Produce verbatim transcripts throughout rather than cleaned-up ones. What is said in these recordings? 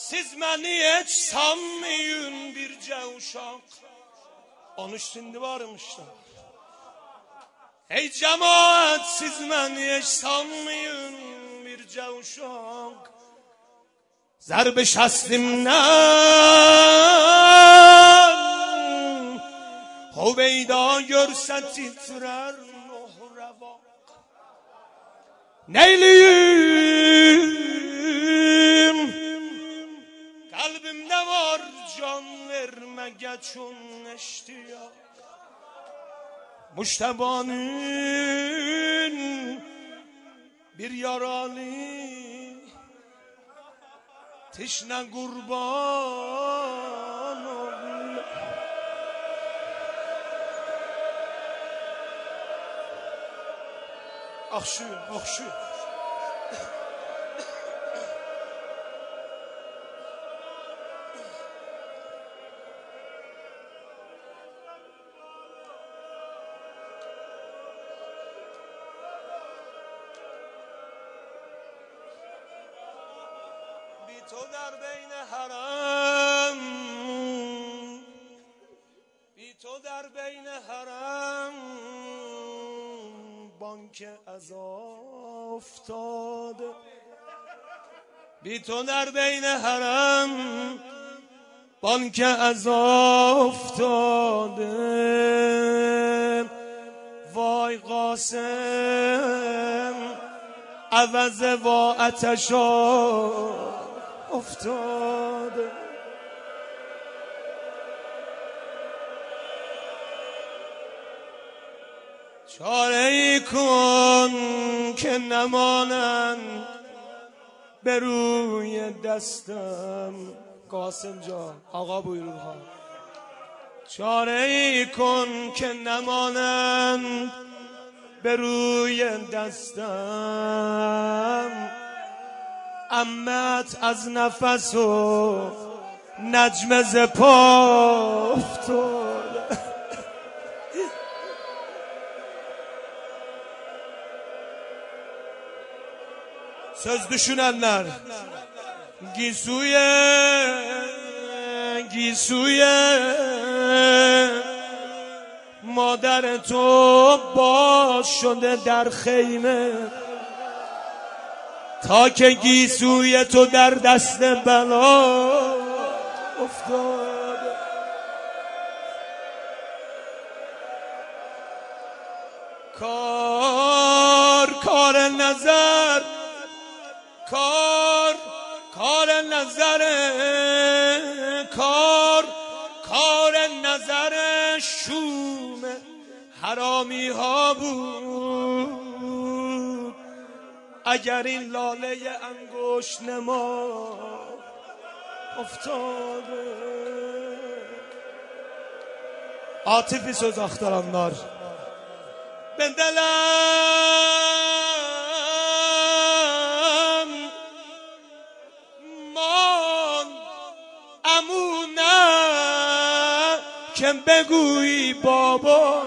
Siz məni heç sanmayın bircə uşaq. on üç sindi varmışlar. Ey cemaat, siz məni heç sanmayın bircə uşaq. Zərb şəslimdən Huveyda görsə titrer nohrevaq. Neyliyim? Kalbimde var can vermeye çun eştiyak. Muştebanın bir yaralı tişne kurban ol. Akşu, akşu. تو در بین حرم بی تو در بین حرم بانک عذاب افتاده. بی تو در بین حرم بانک عذاب افتاده. وای قاسم عوض با آتشا افتاده. چاره ای کن که نمانند به روی دستم. قاسم جان آقا بویروها. چاره ای کن که نمانند به روی دستم. امت از نفس و نجم ز پا افتاد. Söz düşünenler Gisuye Gisuye مادر تو باز شده در خیمه تا که گیسوی تو در دست بلا افتاده. کار کار نظر کار کار نظر کار کار نظر شوم حرامی ها بود. اگر این لاله انگشت نما افتاده. عاطفی söz aktaranlar به دلم مان امونه که بگویی بابا.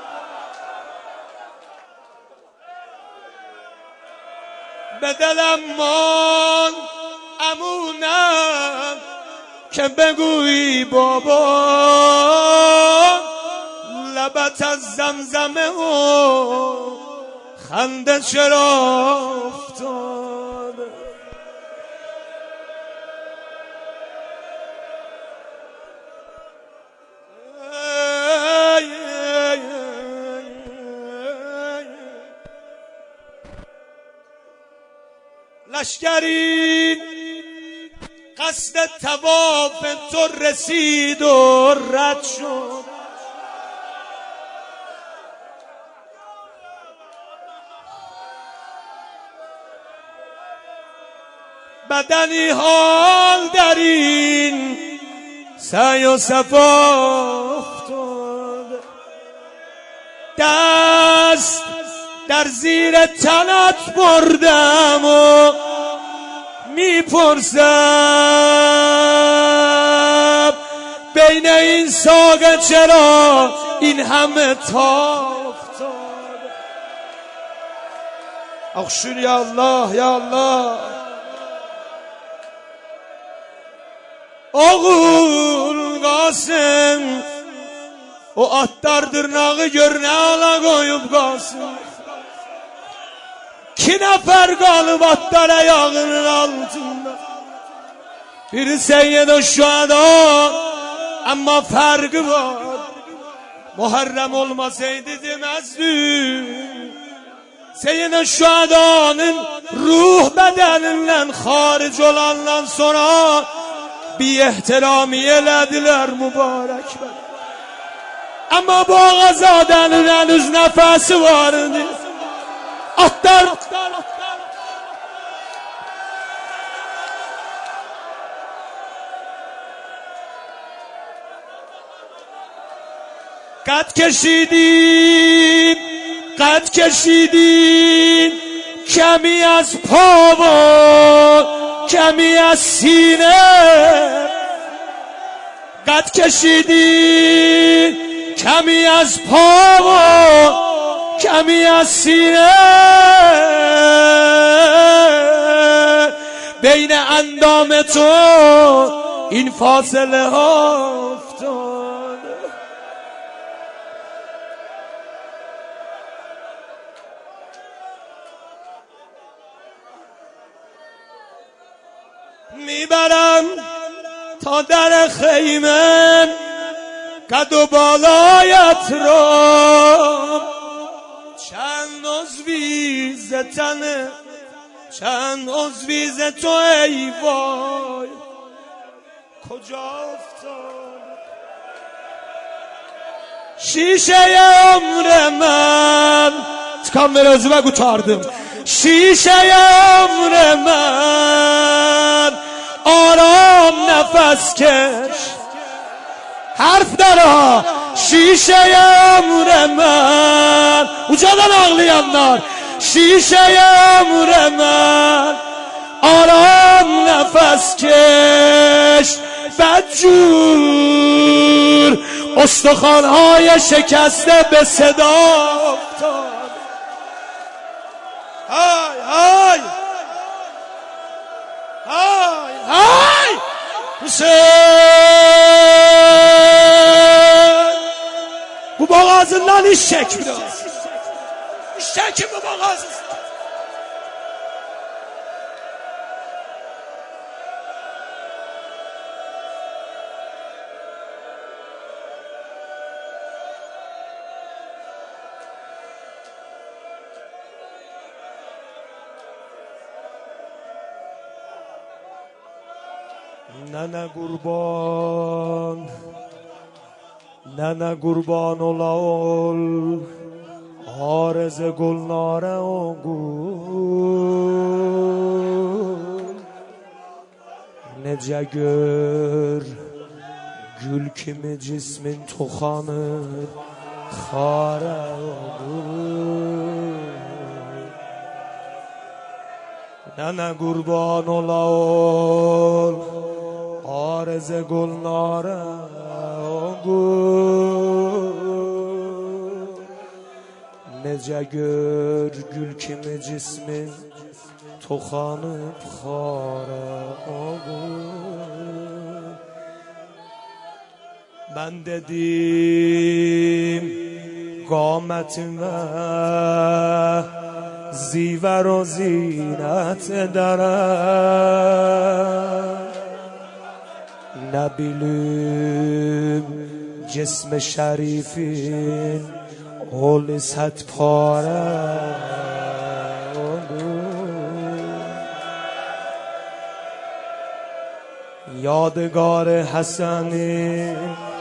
به دلم مان امونم که بگویی بابا. لبت از زمزمه و خنده چرا افتاده. لشکری قصد طواف تو رسید و رد شد. بدنی حال در این سعی و صفا افتاد. دست در زیر تنت بردم و میپرسم بین این ساق چرا این همه تا افتاد. اخشون یا الله یا الله. Oğul Qasım o atlar dırnağı gör nə ala qoyub qalsın. İki nəfər qalıb atlar ayağının altında. Biri Seyyid-i Şüheda amma fərqi var. Muharrem olmasaydı demezdim. Seyyid-i Şüheda'nın ruh bedeninden haric olandan sonra bir ehtirami elediler mübarek ben. Ama bu Ağazade'nin henüz nefesi vardı. Atlar قد کشیدین قد کشیدین کمی از پا و کمی از سینه قد کشیدین کمی از پا و کمی از سینه بین اندام تو این فاصله ها افتاد. میبرم تا در خیمه قد و بالایت را چند عضوی ز تن چند عضوی ز تو ای وای کجا افتاد شیشه عمر من کامل رو بگو تاردم شیشه عمر من آرام نفس کش حرف داره شیشه عمر من ucadan ağlayanlar şişe عمر من آرام نفس کش بدجور استخوان‌های شکسته به صدا افتاد. های های های های حسین bu boğazından iş çek biraz. İş çekin bu boğazından. Nene kurban, nene kurban ola ol, areze gulnare o gul. Nece gör, gül kimi cismin toxanır, xare o gul. Nene kurban ola ol, آرز گلناره گل نece gör gül kimi cismin toxanıb xara gül ben dedim qamətimə zivər o zinət edərəm ne bilüm cism şerifin ol set pare olur yadigar Hasani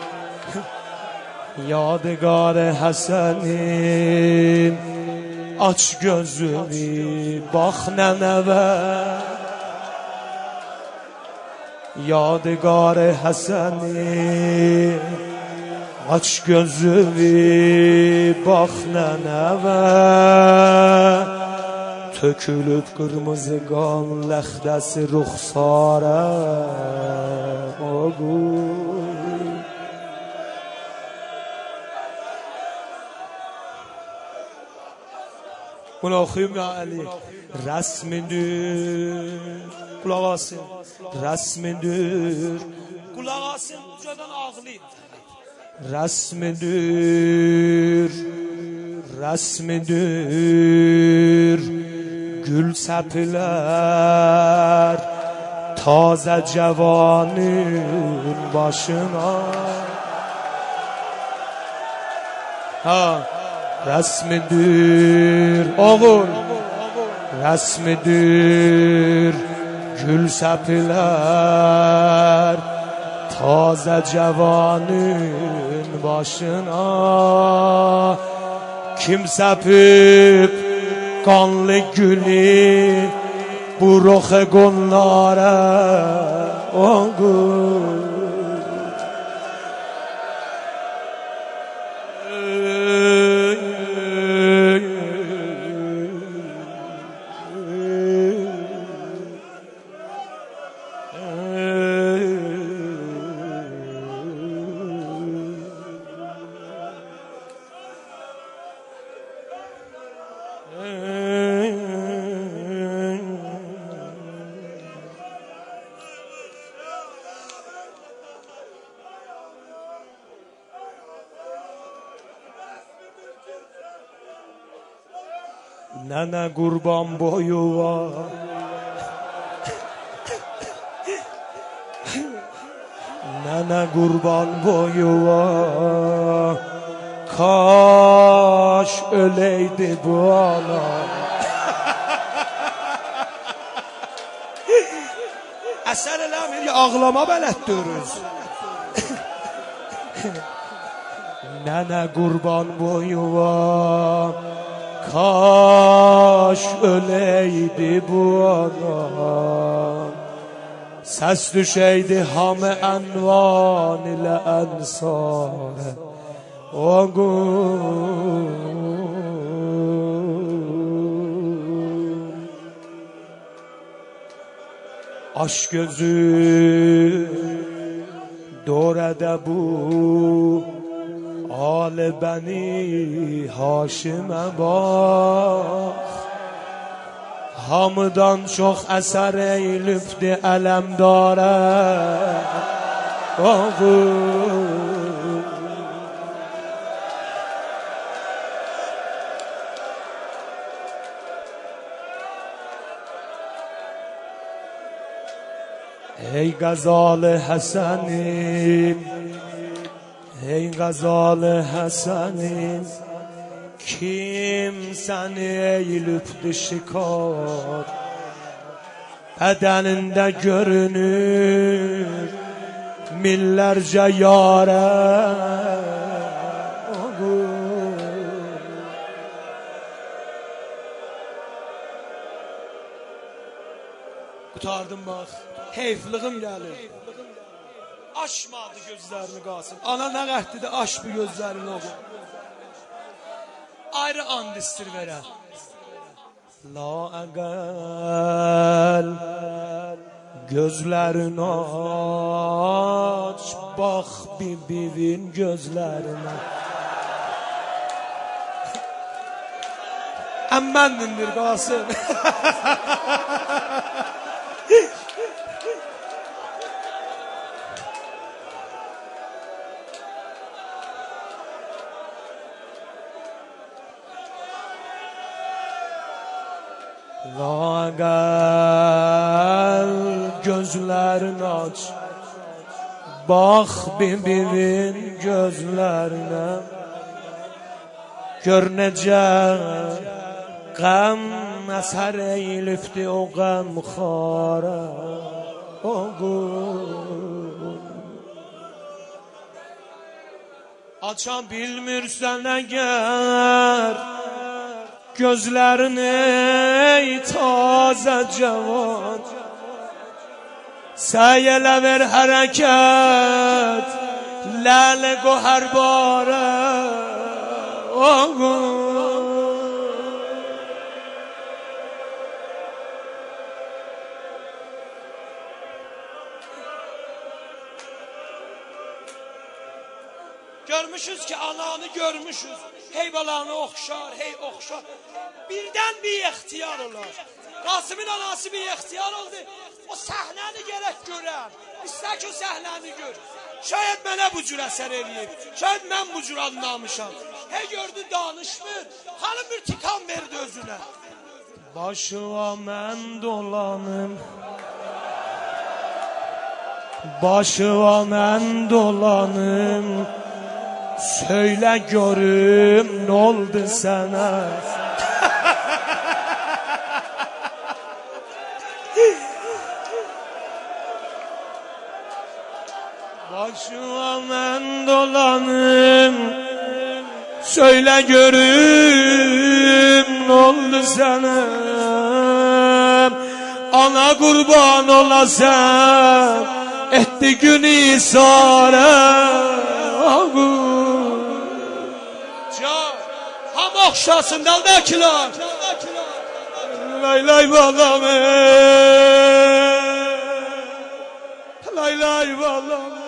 yadigar Hasanin aç gözünü bak neneve yadigar Hasani aç gözünü bak neneve tökülüp kırmızı kan lehdesi ruhsara oğul bunu okuyayım ya Ali resmini kulak asın resmidir Kulaq asın, ucadan ağlayın. Rəsmidir, rəsmidir, gül səpilər, tazə cavanın başına. Ha, rəsmidir, oğul, rəsmidir, gül səpilər, tazə cavanın başına. Kim səpib qanlı gülü bu roxə qonlara, oğul. Nənə qurban boyuva, nənə qurban boyuva, kaş öleydi bu ana. Əsər eləmir ya, ağlama bələtdiriz. Nənə qurban boyuva, kaş öleydi bu ana. Səs düşeydi hamı ənvan ilə ənsarə, oğul. Aşk gözü dorədə bu آل بنی هاشمə bax, hamıdan çox əsər eylübdi ələmdarə, oğul. Ey qəzal Həsənim, ey qəzal Həsənim, kim səni eylübdi şikar, bədənində görünür millərcə yarə, qutardım bax, heyflığım gəlir. Aşmadı gözlərini Qasım. Ana nə qəhdidi, aş bu gözlərini oğul. Ayrı and istir verə. La əqəl gözlərini aç, bax bibivin gözlərinə. Əmməndir Qasım. Lağəl gözlərini aç, bax bibivin gözlərinə. Gör necə qəm əsər eylübdi o qəmxara, oğul. Açan bilmirsən əgər gözlərini ey tazə cavan, səy elə ver hərəkət, ləl-i qohər barə, oğul. Görmüşüz ki ananı görmüşüz, hey balanı oxşar, hey oxşar. Birdən bir ixtiyar olar. Qasımın anası bir ixtiyar oldu. O səhnəni gərək görəm. İstər ki o səhnəni gör. Şayad mənə bu cür əsər eləyib. Şayad mən bu cür anlamışam. He gördü danışmır. Xanım bir tikan verdi özünə. Başıma mən dolanım. Başıma mən dolanım. Söylə görüm nə oldu sənə? Başıma mən dolanım. Söylə görüm nə oldu sənə? Ana qurban olasam etdi gün isarə. Can, ham oxşasın daldakilar. Lay lay balam, lay lay balam.